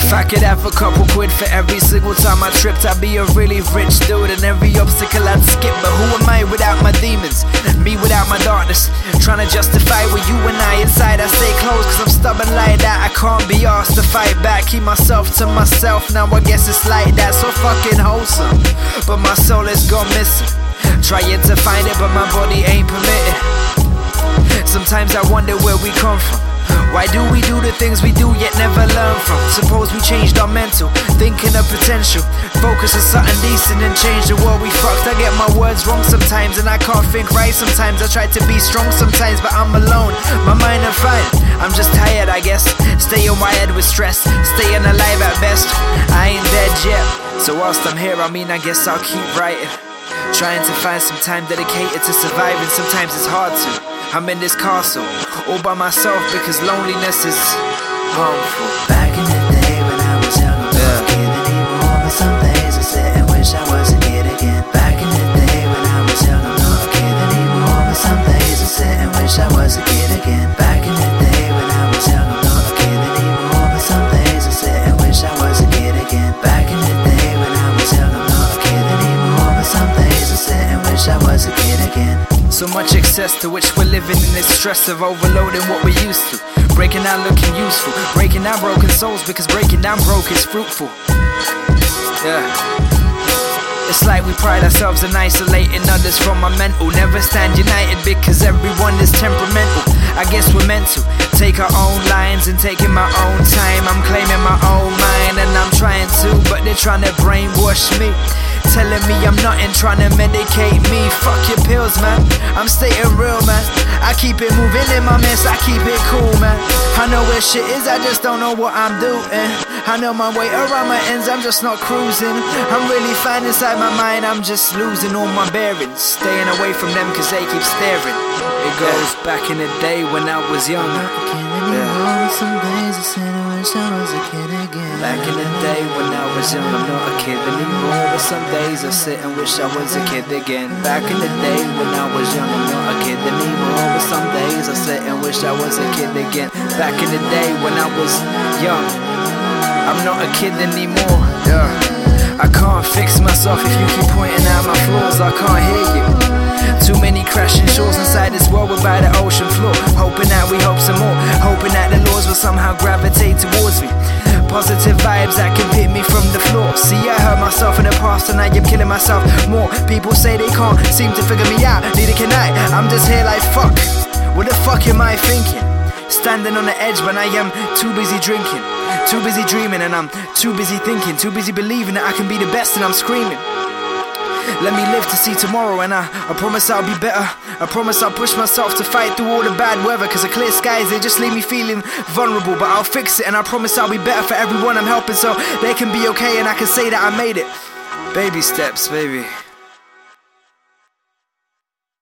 If I could have a couple quid for every single time I tripped, I'd be a really rich dude, and every obstacle I'd skip. But who am I without my demons? Me without my darkness, trying to justify with you and I. Inside I stay close, cause I'm stubborn like that. I can't be asked to fight back, keep myself to myself. Now I guess it's like that, so fucking wholesome. But my soul is gone missing, trying to find it but my body ain't permitting. Sometimes I wonder where we come from. Why do we do the things we do yet never learn from? Suppose we changed our mental, thinking of potential. Focus on something decent and change the world we fucked. I get my words wrong sometimes and I can't think right sometimes. I try to be strong sometimes but I'm alone, my mind I'm fine. I'm just tired I guess, staying wired with stress, staying alive at best. I ain't dead yet, so whilst I'm here I mean I guess I'll keep writing. Trying to find some time dedicated to surviving. Sometimes it's hard to. I'm in this castle, all by myself because loneliness is harmful. Back in the day when I was young, I'm not a kid anymore. But some days I sit and wish I was a kid again. Back in the day when I was young, I'm not a kid anymore. But some days I sit and wish I was a kid again. Back in the day when I was young, I'm not a kid anymore. But some days I sit and wish I was a kid again. Back in the day when I was young, I'm not a kid anymore. But some days I sit and wish I was a kid again. So much excess to which we're living in this stress of overloading what we're used to. Breaking down looking useful, breaking down broken souls because breaking down broke is fruitful. Yeah. It's like we pride ourselves in isolating others from our mental. Never stand united because everyone is temperamental. I guess we're meant to take our own lines and taking my own time. I'm claiming my own mind and I'm trying to, but they're trying to brainwash me, telling me I'm nothing, trying to medicate me. Fuck your pills, man, I'm staying real, man. I keep it moving in my mess, I keep it cool, man. I know where shit is, I just don't know what I'm doing. I know my way around my ends, I'm just not cruising. I'm really fine inside my mind, I'm just losing all my bearings. Staying away from them cause they keep staring. It goes back in the day when I was young. Some days I sit and wish I was a kid again. Back in the day when I was young, I'm not a kid anymore. But some days I sit and wish I was a kid again. Back in the day when I was young, I'm not a kid anymore. But some days I sit and wish I was a kid again. Back in the day when I was young, I'm not a kid anymore. Yeah. I can't fix myself if you keep pointing out my flaws. I can't hear you. Too many crashing shores inside this world, we're by the ocean floor. Hoping that we hope some more, hoping that the laws will somehow gravitate towards me. Positive vibes that can pick me from the floor. See, I hurt myself in the past and I am killing myself more. People say they can't seem to figure me out, neither can I. I'm just here like fuck, what the fuck am I thinking? Standing on the edge when I am too busy drinking, too busy dreaming, and I'm too busy thinking, too busy believing that I can be the best, and I'm screaming. Let me live to see tomorrow, and I promise I'll be better. I promise I'll push myself to fight through all the bad weather, cause the clear skies, they just leave me feeling vulnerable. But I'll fix it, and I promise I'll be better for everyone I'm helping, so they can be okay and I can say that I made it. Baby steps, baby.